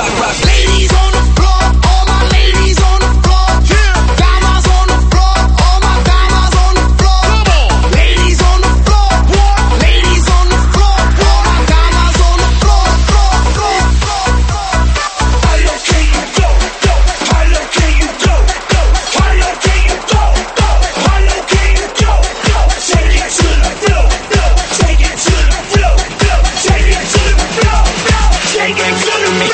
Ladies on the floor, all my ladies on the floor. Damas on the floor, all my damas on the floor. Ladies on the floor, ladies on the floor, all my damas on the floor, floor. How low can you go, go? How low can you go, go? How low can you go, go? How low can you go, go? Take it to the floor, floor. Take it to the floor, floor. Take it to the floor, floor. Take it to the floor.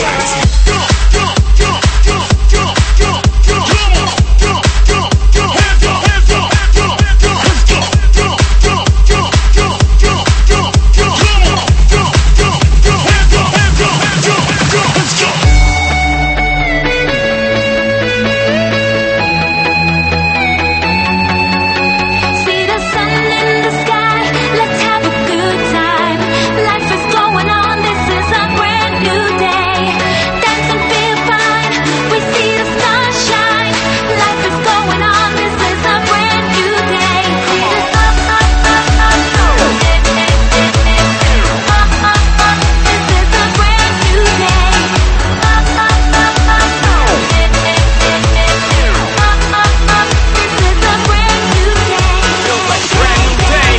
See the sun in the sky, let's have a good time. Life is going on, this is a brand new day. Dance and feel fine, we see the sunshine. Life is going on, this is a brand new day. See the sun, this is a brand new day. This is a brand new day. Feels like a brand new day.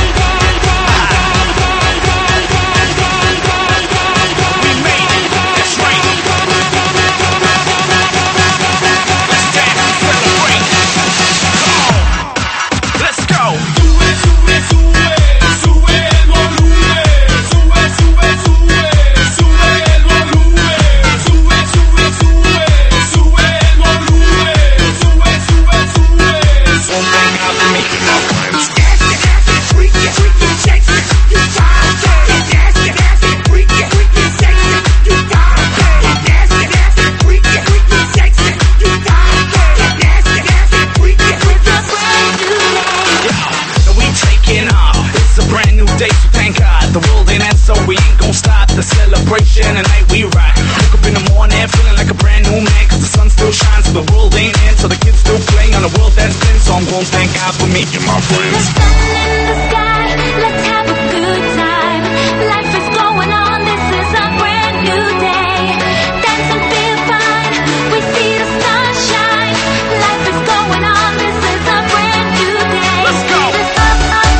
We made it. That's right. Let's dance and celebrate. Come on. Let's go. Sube, sube, sube. Sube el volumen. Sube, sube, sube. Sube el volumen. Sube, sube, sube. Sube el volumen. Sube, sube, sube. One thing I've been making my friends. We taking off. It's a brand new day, so thank God. The world ain't end, so we ain't gon' stop the celebration. Tonight we rock. Woke up in the morning, feeling like a brand new man. Cause the sun still shines, so the world ain't end. So the kids still play on a world that's been. So I'm gon' thank God for making my The friends. sun in the sky, let's have a good time. Life is going on, this is a brand new day. Dance and feel fine, we see the sunshine. Life is going on, this is a brand new day. Let's go. See the sun,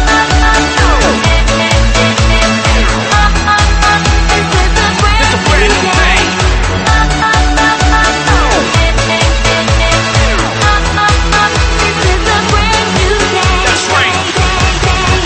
this is a brand It's a brand new day. This is a brand new day. That's right.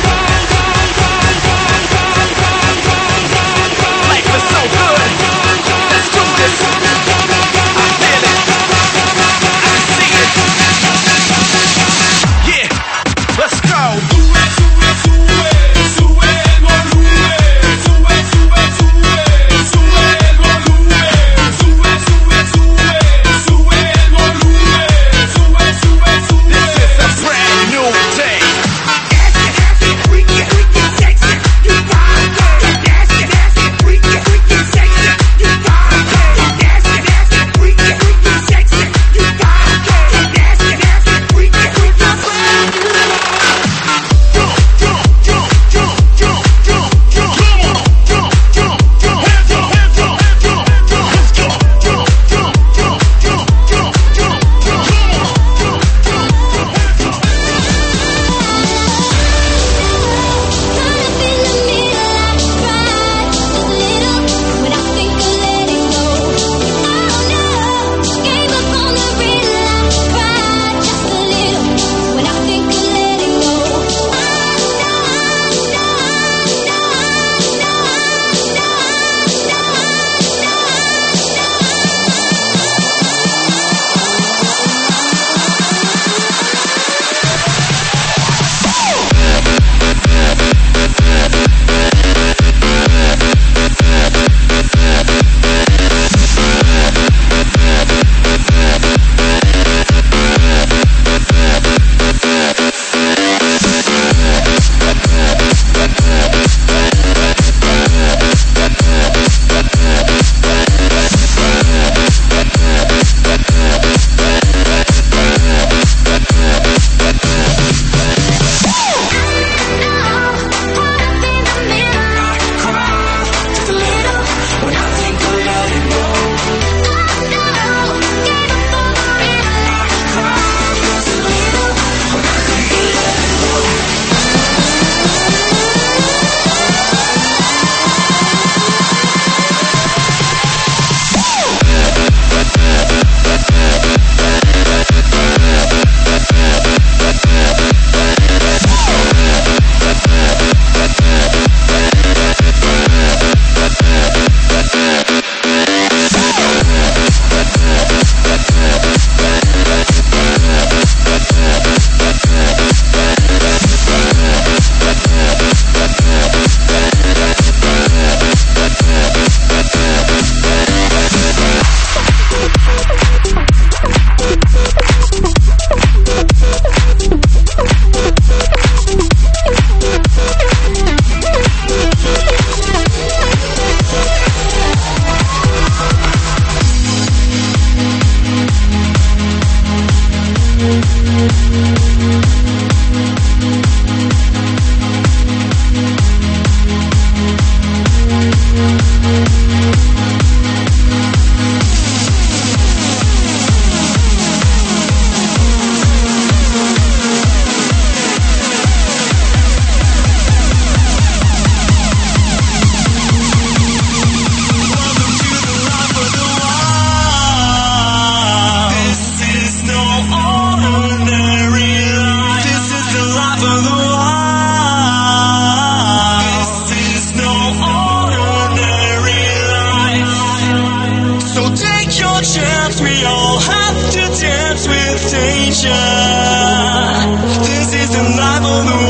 your chance, we all have to dance with danger. This is the life of the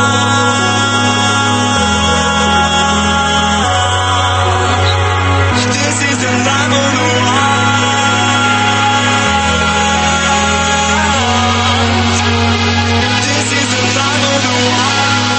wild. This is the life of the wild. This is the life of the wild.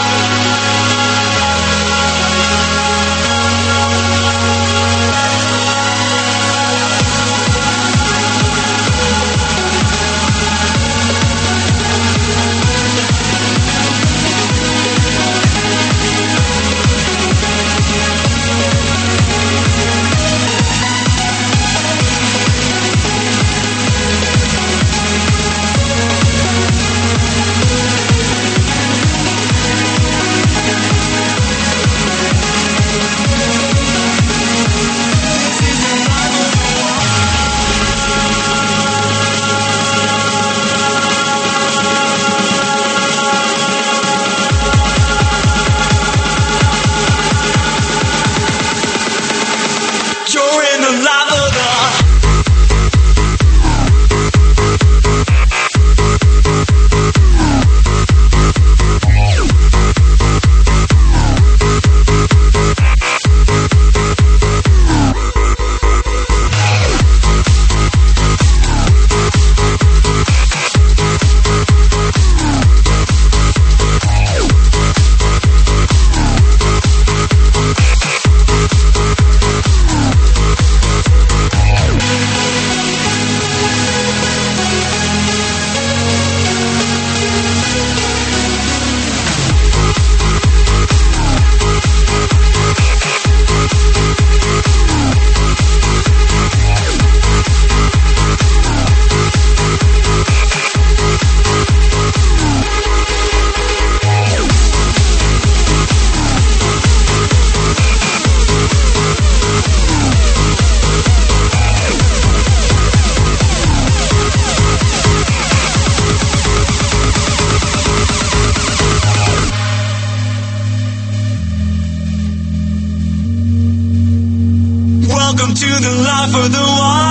Welcome to the life of the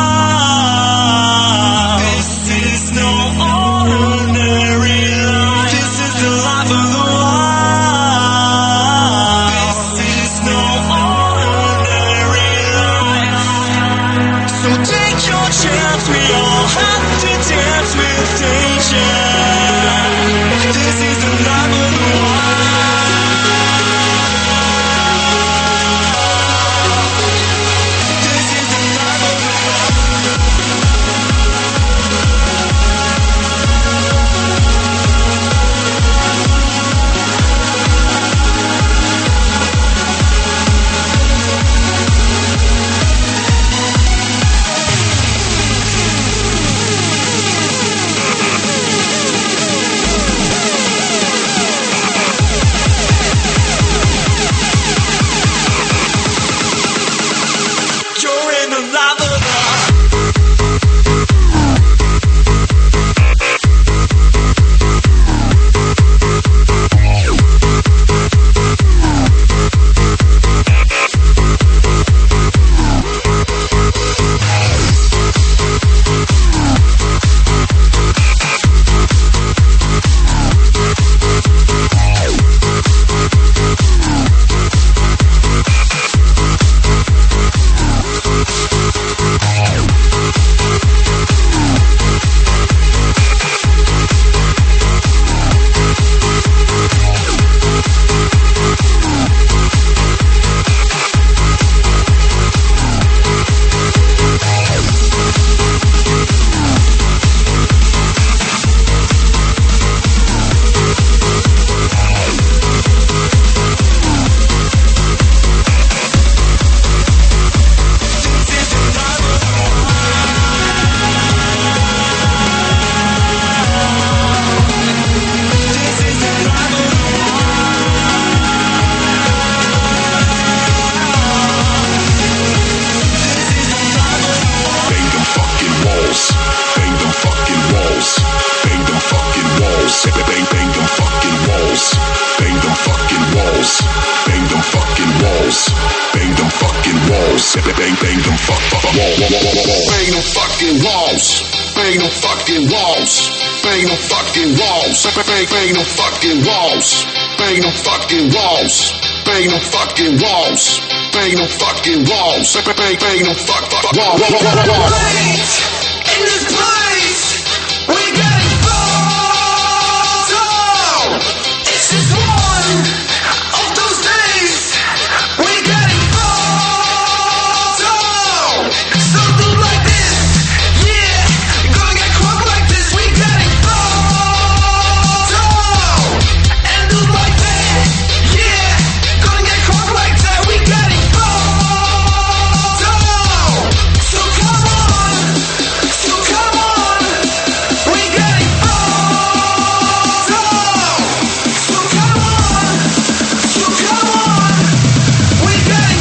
wild. This is no ordinary life. This is the life of the wild. This is no ordinary life. So take your chance, we all have to dance with danger. This is the life of the wild. Bang them fucking bang no fucking walls. Bang no fucking walls. Bang no fucking walls. Bang no fucking walls. Bang no fucking walls. Bang no fucking walls. Bang no fucking walls. In this place, we getting photo. It's just one of those days. We getting photo. Something like this, yeah. Gonna get crunk like this. We getting photo. And do like that, yeah. Gonna get crunk like that. We getting photo. So come on. So come on, we getting photo. So come on, we getting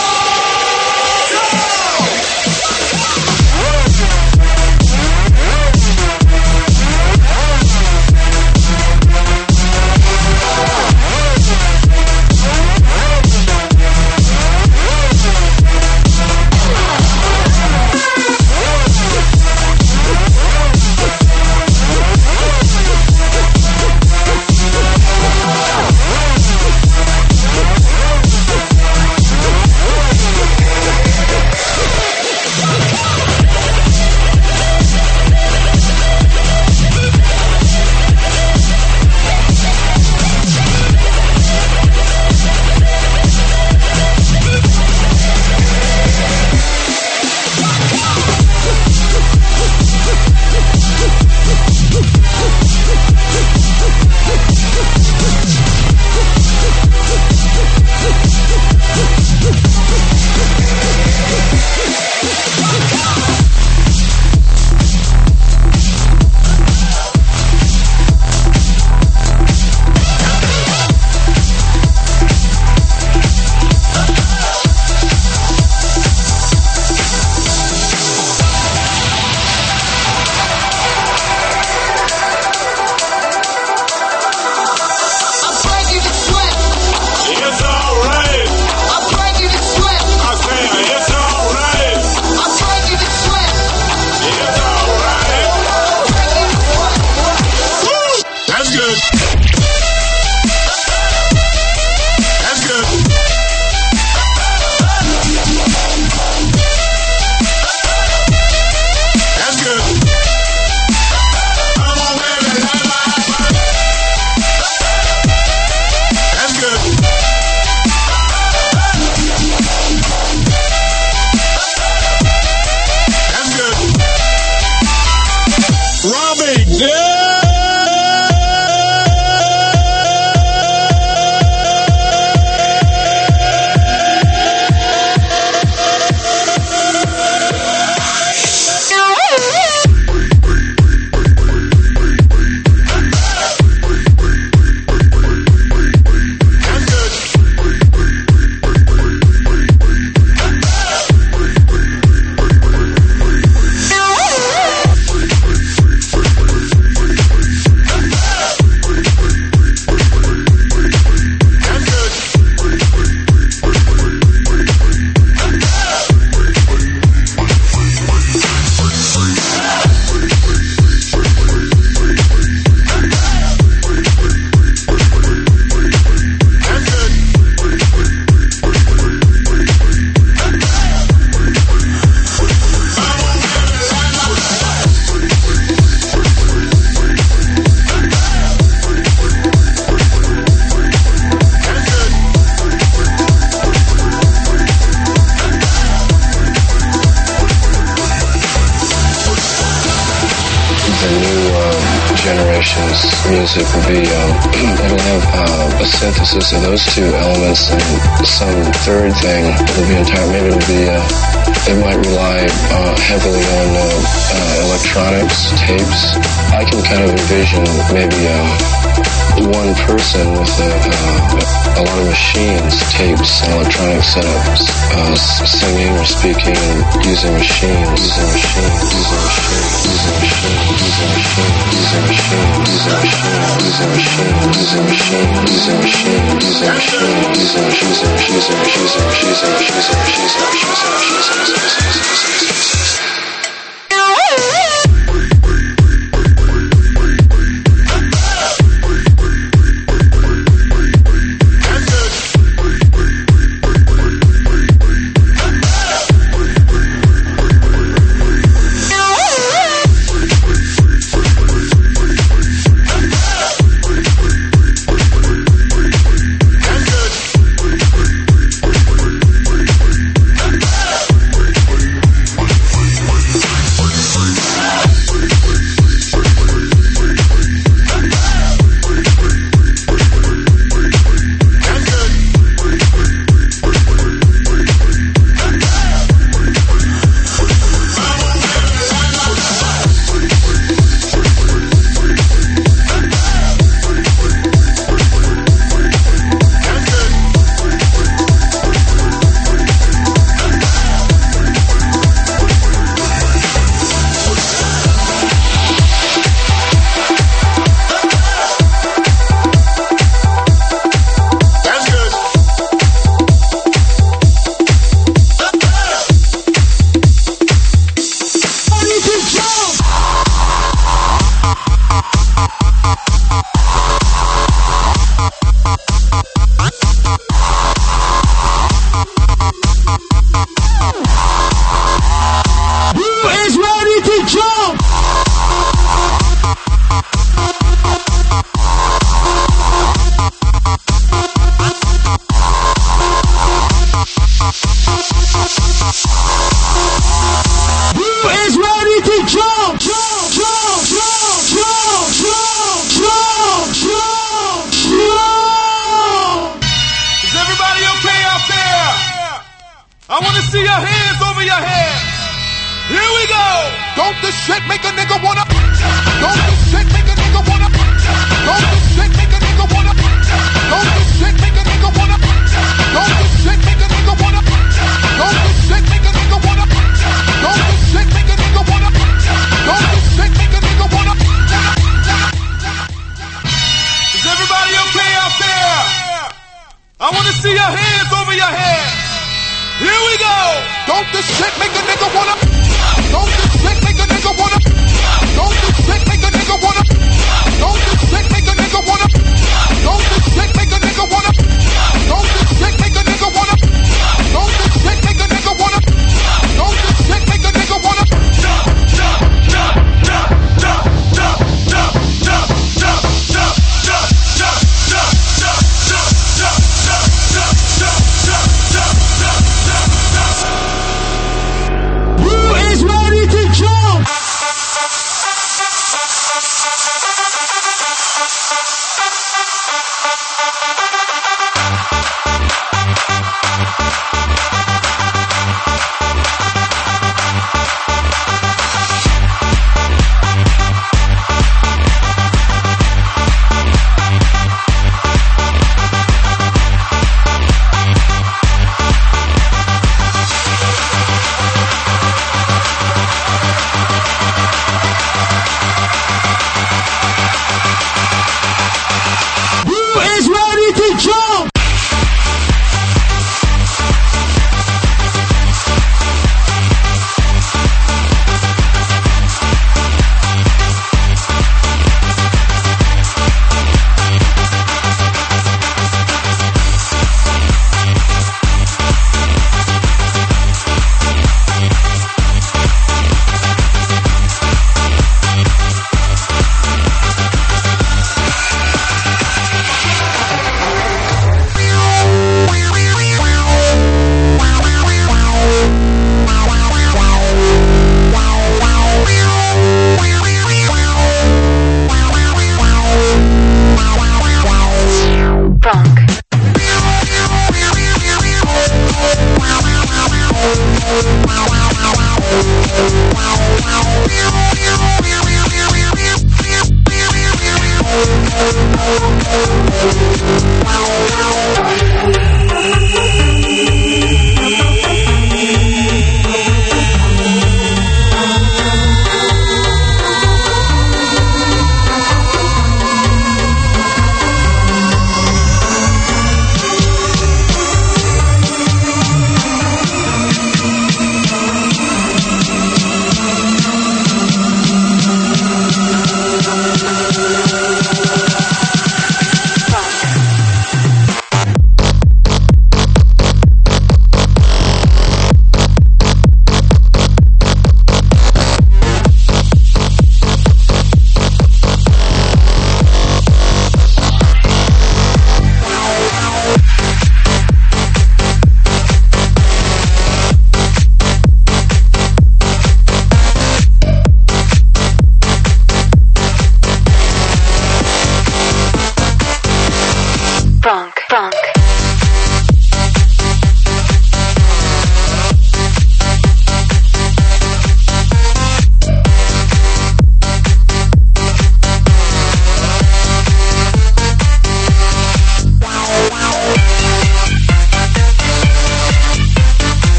generation's music will be, it'll have a synthesis of those two elements and some third thing. It'll be entire, maybe it'll be, it might rely heavily on electronics, tapes. I can kind of envision maybe one person with a lot of machines, tapes, and electronic setups, singing or speaking and using machines, using machines, using machines, using machines, using machines, using machines, using machines, using machines, using machines, using machines, using machines, using machines, using machines, see your hands over your head. Here we go. Don't this shit make a nigga wanna? Don't this shit make a nigga wanna? Don't this shit make a nigga wanna? Don't this shit make a nigga wanna? Don't this shit make a nigga wanna? Don't this shit make a nigga wanna? Don't this shit make a nigga wanna? Don't this shit make a nigga wanna? Is everybody okay out there? I want to see your hands over your head. Here we go. Don't this shit make a nigga wanna? Don't this shit make a nigga wanna? Don't this shit make a nigga wanna? Don't this shit make a nigga wanna? Don't this shit make a nigga wanna? Don't this shit make a nigga wanna? Don't this shit make a nigga wanna? Don't this shit make a nigga wanna?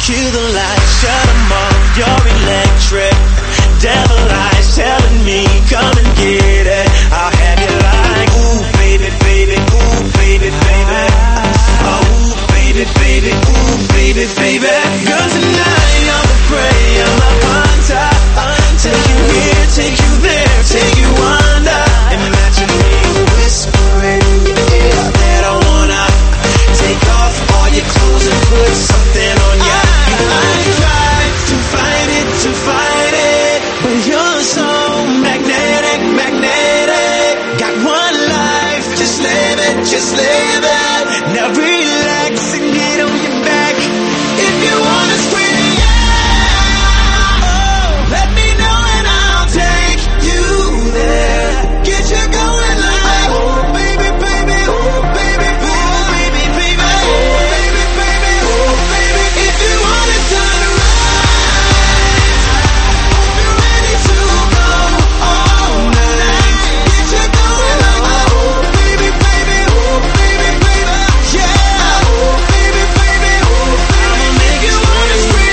Cue the lights, shut them off, you're electric. Devil eyes telling me, come and get it. I'll have you like, ooh, baby, baby, ooh, baby, baby. Oh, ooh, baby, baby, ooh, baby, baby. 'Cause tonight I'm a prey, I'm a hunter. Take you here, take you there, take you under. Imagine me whispering in your ear that I wanna take off all your clothes and put something on ya. I try to fight it, but you're so magnetic, magnetic. Got one life, just live it, just live it. Now relax and get on your back. If you wanna scream, yeah, oh, let me know and I'll take you there. Get you going like, oh baby, baby, oh baby, baby, baby, baby, oh baby, baby, oh baby. If you wanna turn around, hope you're ready to go all night. Get you going like, oh baby, baby, oh baby, baby, yeah, oh baby, baby, oh baby. I'ma make you wanna scream.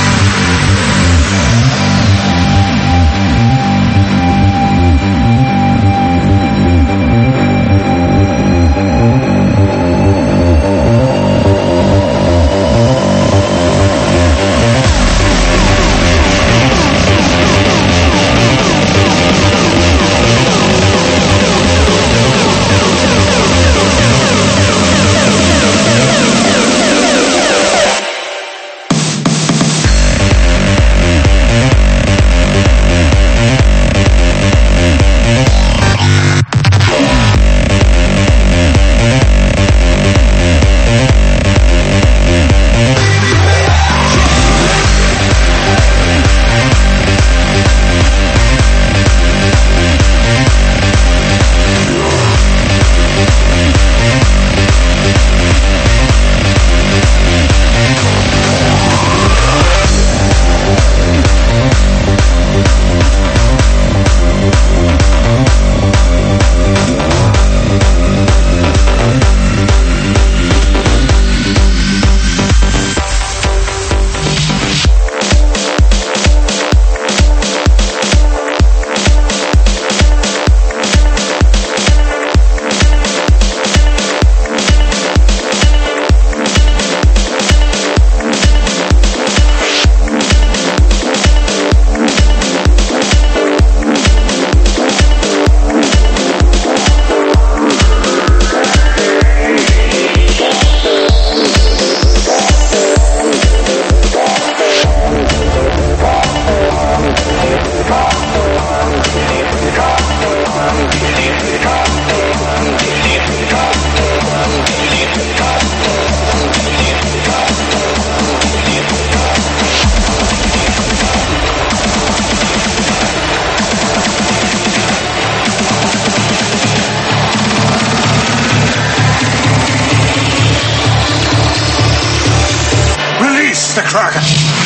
Release the Kraken!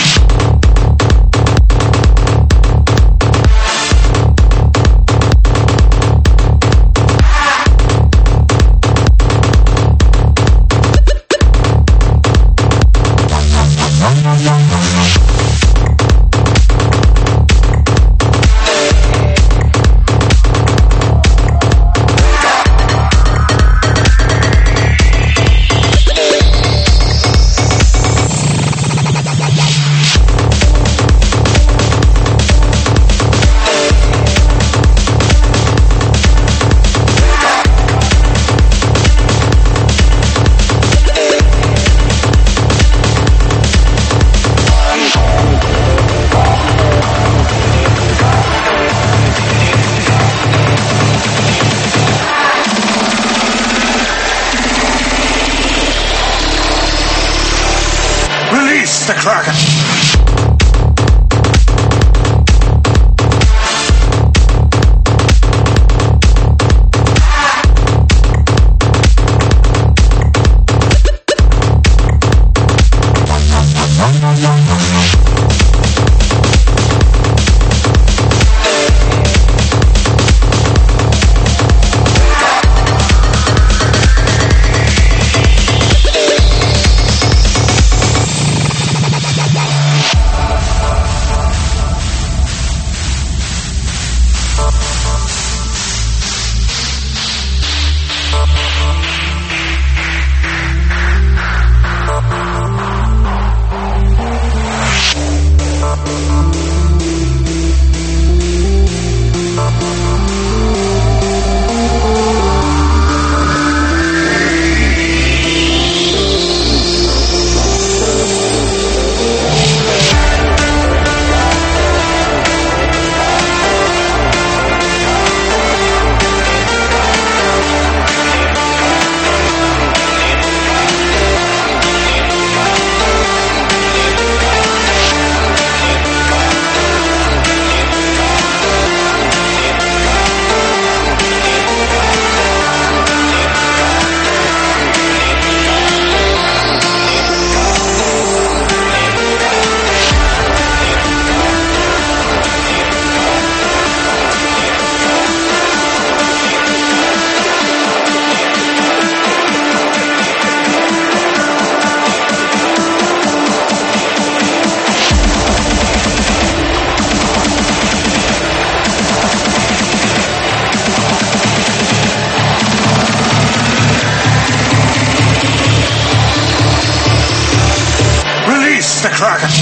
Release the Kraken! Kraken.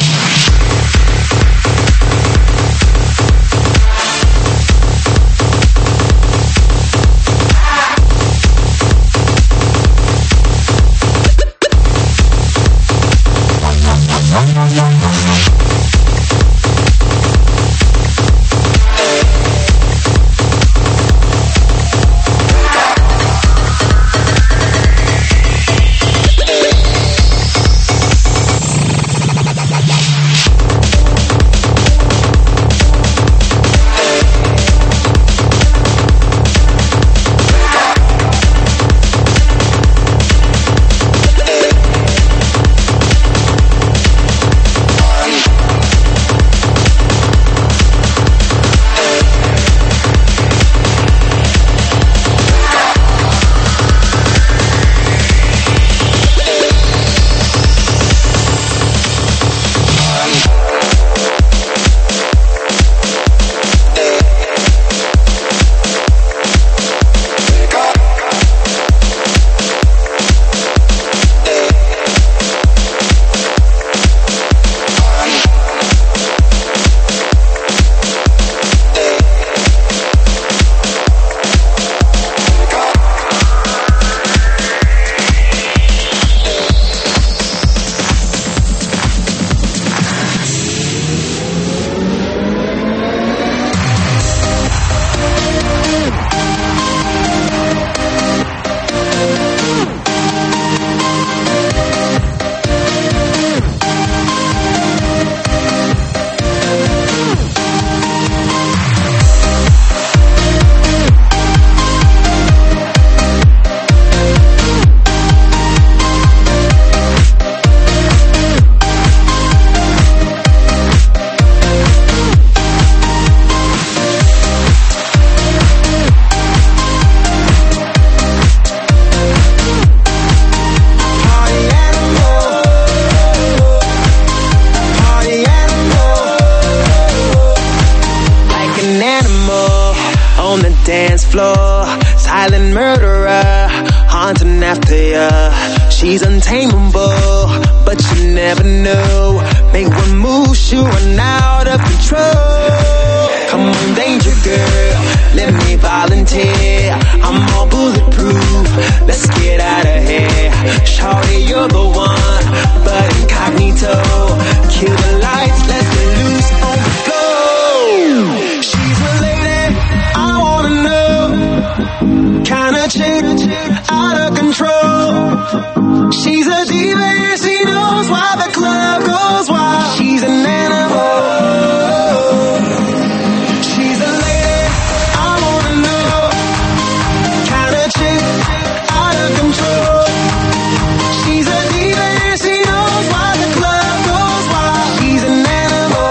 dance floor. Silent murderer, haunting after ya. She's untamable, but you never know. Make one move, she'll run out of control. Come on, danger girl, let me volunteer. I'm all bulletproof, let's get out of here. Shawty, you're the one, but incognito. Kill the lights, let's get loose on the floor. She's a lady, I wanna know. Kinda chick, out of control. She's a diva and she knows why the club goes wild. She's an animal. She's a lady, I wanna know. Kinda chick, out of control. She's a diva and she knows why the club goes wild. She's an animal.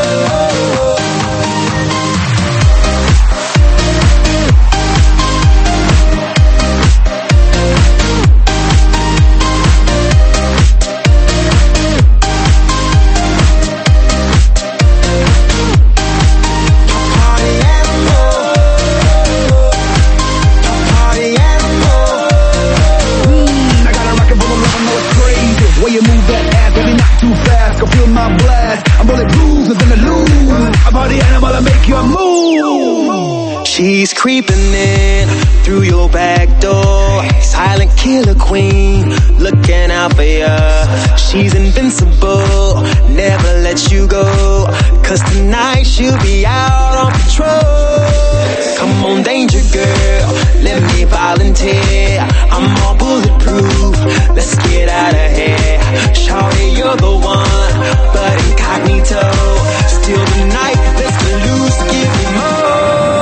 She's creeping in through your back door. Silent killer queen, looking out for ya. She's invincible, never let you go. 'Cause tonight she'll be out on patrol. Come on, danger girl, let me volunteer. I'm all bulletproof, let's get out of here. Shawty, you're the one, but incognito. Still the night, let's get loose, give me more.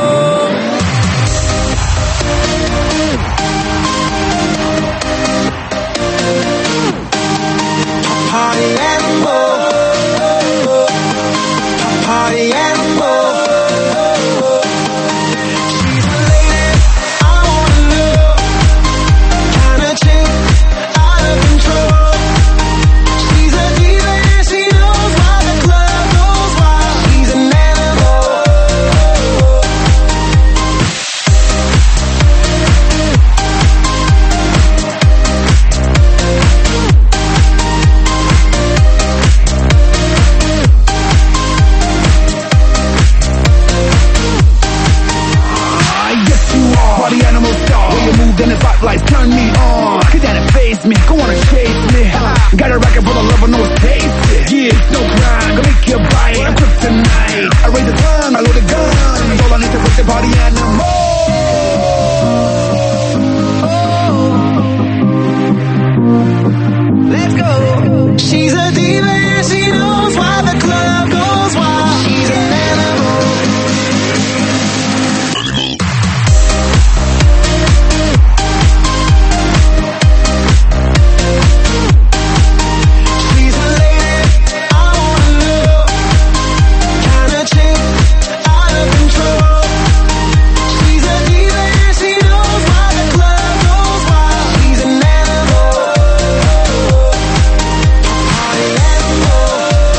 Party animal, party animal. She's a lady, I wanna know. Kinda chick, out of control. She's a diva and she knows she knows why the club goes wild. She's an animal. She's a lady I wanna love, kind of chick out of control. She's a diva and she knows why the club goes wild. She's an animal, party animal.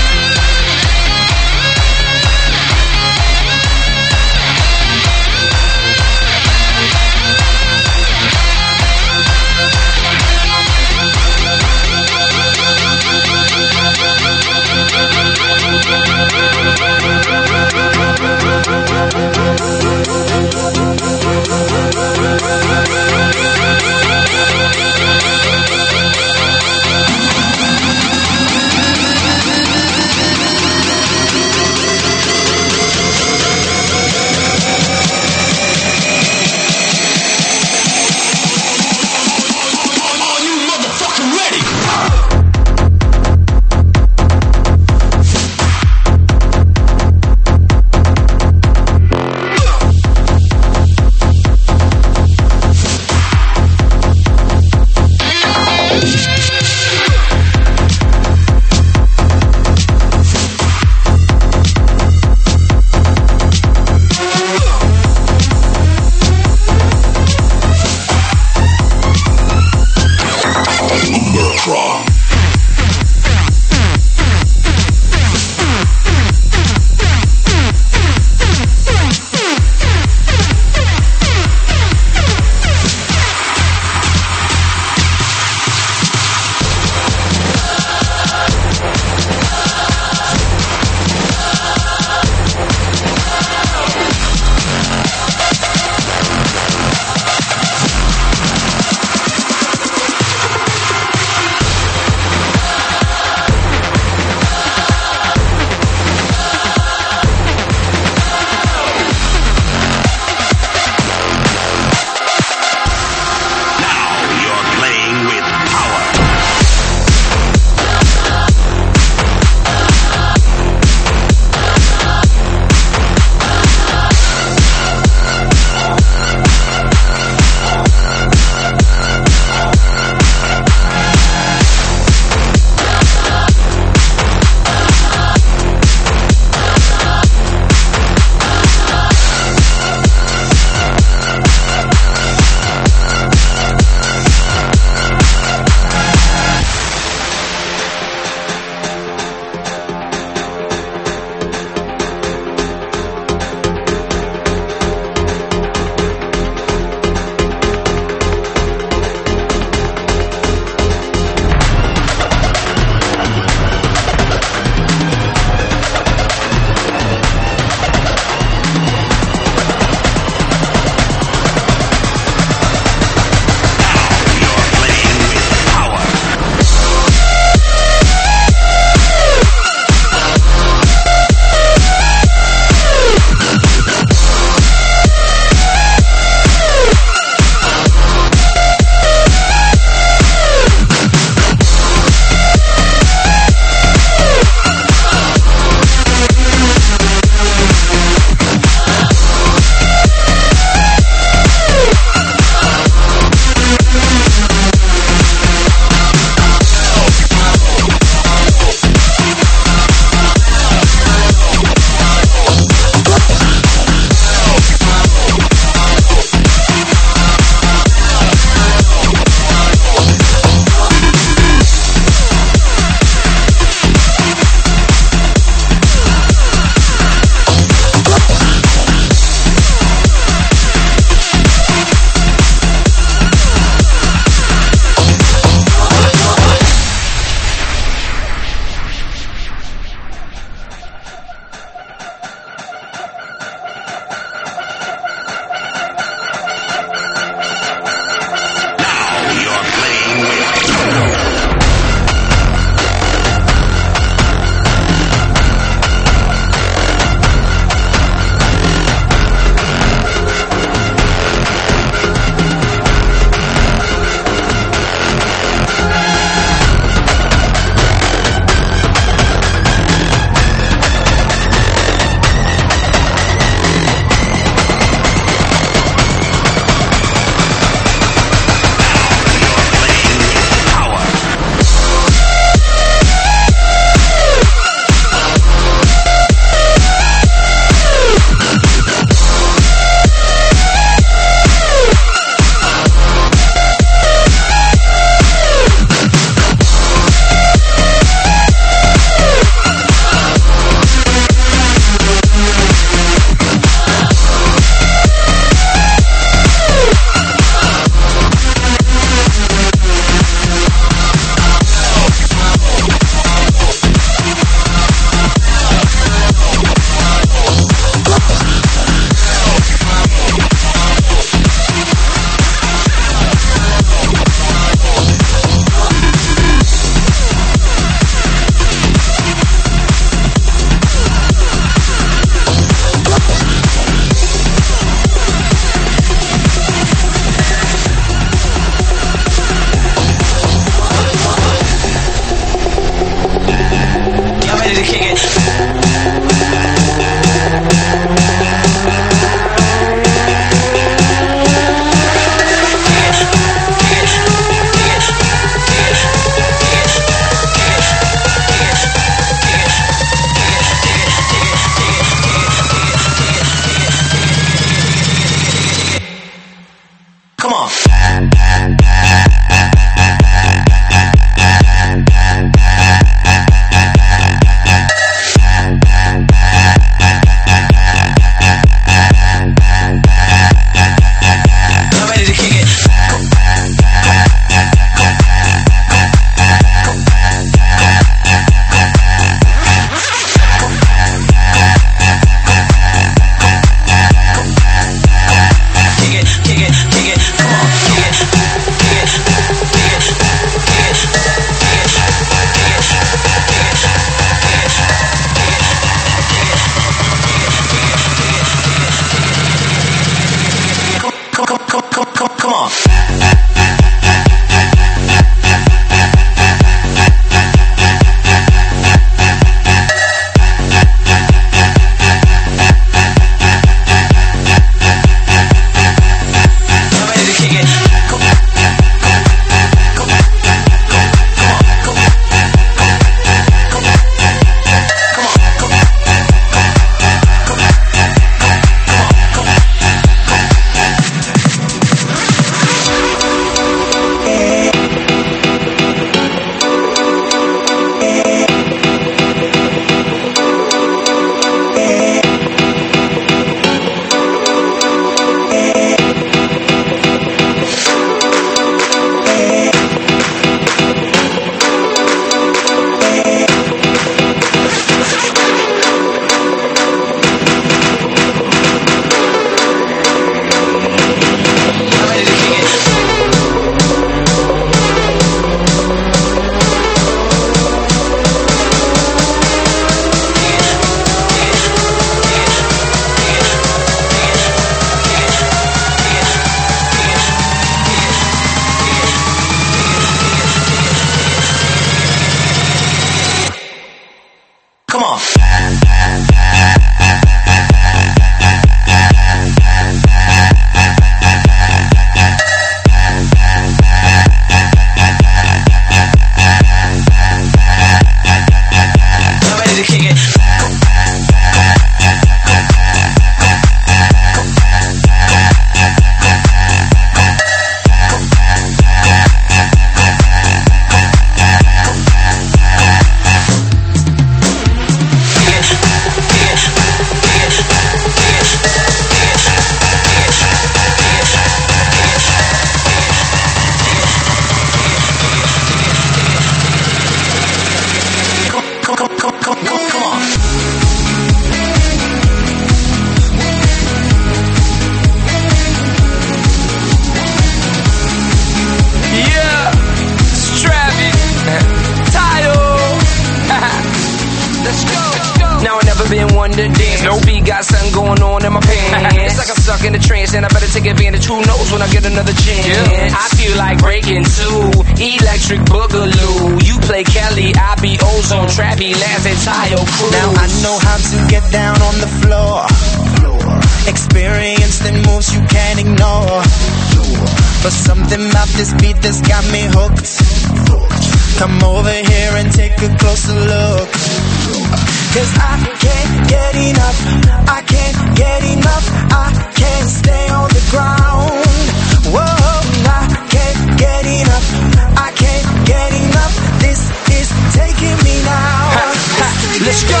dance. No beat, got something going on in my pants. It's like I'm stuck in a trance, and I better take advantage. Who knows when I get another chance? I feel like breaking two, electric boogaloo. You play Kelly, I be Ozone, Trappy, Lance, and Tayo Cruz. Now I know how to get down on the floor. Experience the moves you can't ignore. But something about this beat that's got me hooked. Come over here and take a closer look. Cause I can't get enough, I can't get enough, I can't stay on the ground. Whoa, I can't get enough, I can't get enough. This is taking me now. Let's go.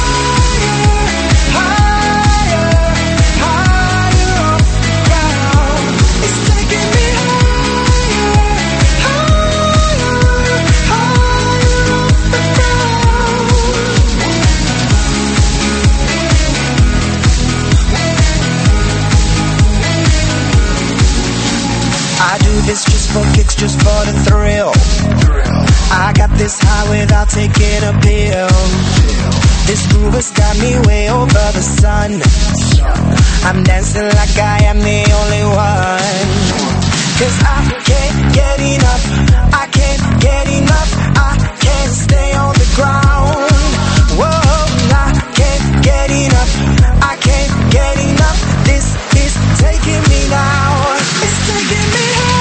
This just for kicks, just for the thrill. I got this high without taking a pill. This groove has got me way over the sun. I'm dancing like I am the only one. Cause I can't get enough, I can't get enough, I can't stay on the ground. Whoa, I can't get enough, I can't get enough. This is taking me now. It's taking me high.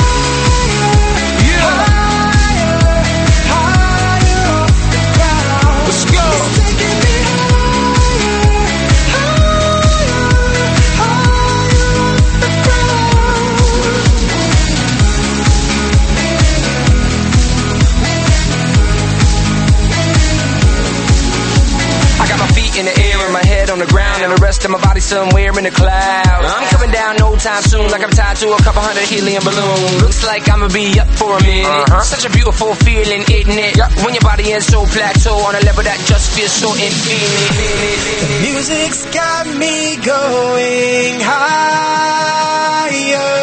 In the air and my head on the ground, and the rest of my body somewhere in the clouds. I'm coming down no time soon, like I'm tied to a couple hundred helium balloons. Looks like I'ma be up for a minute. Such a beautiful feeling, isn't it? When your body is so plateau on a level that just feels so infinite. The music's got me going higher.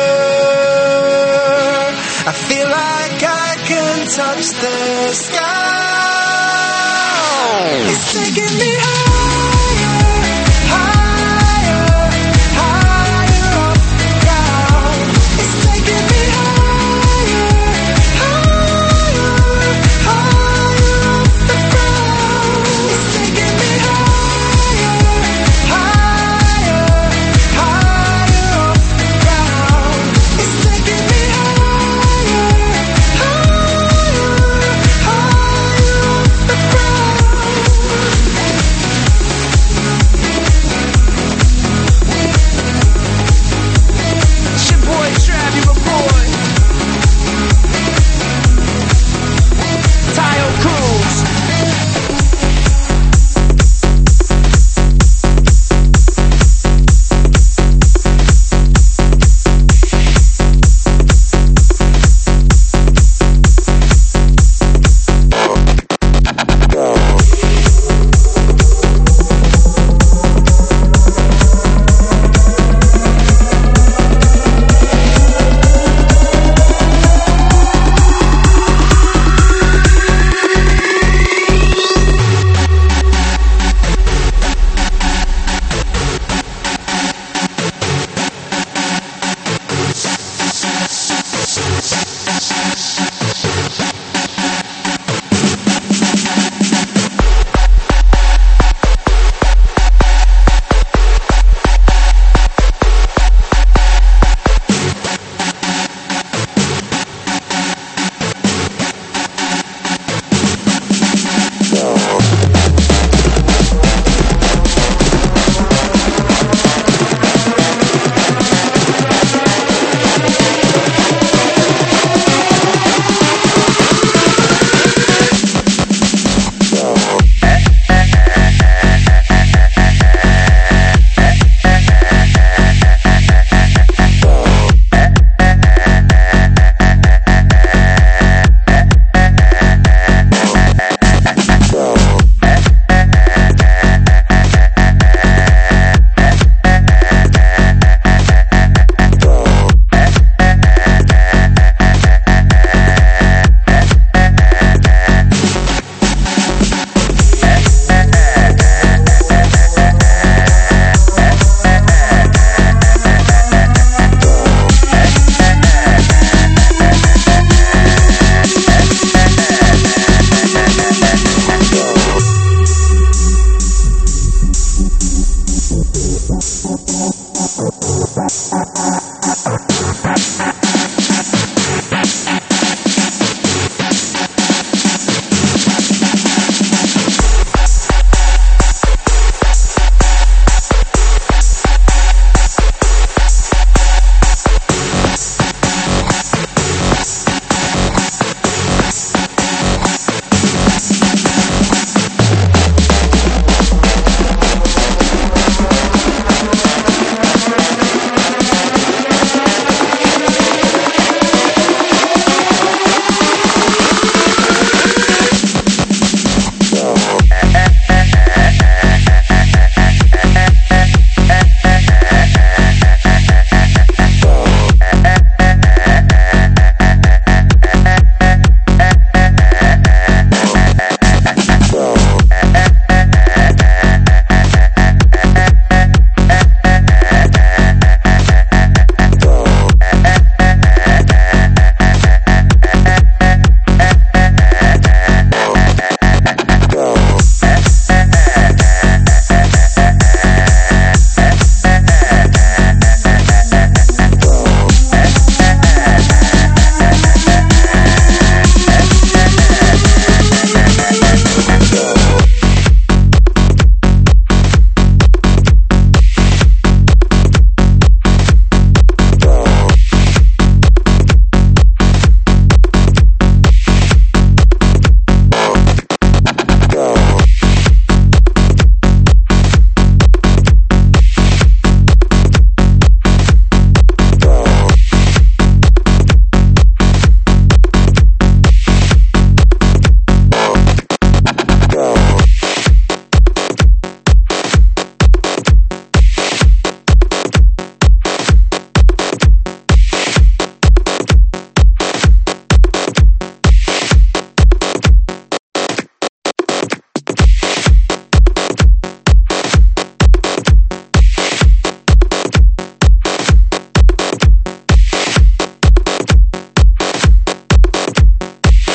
I feel like I can touch the sky. It's taking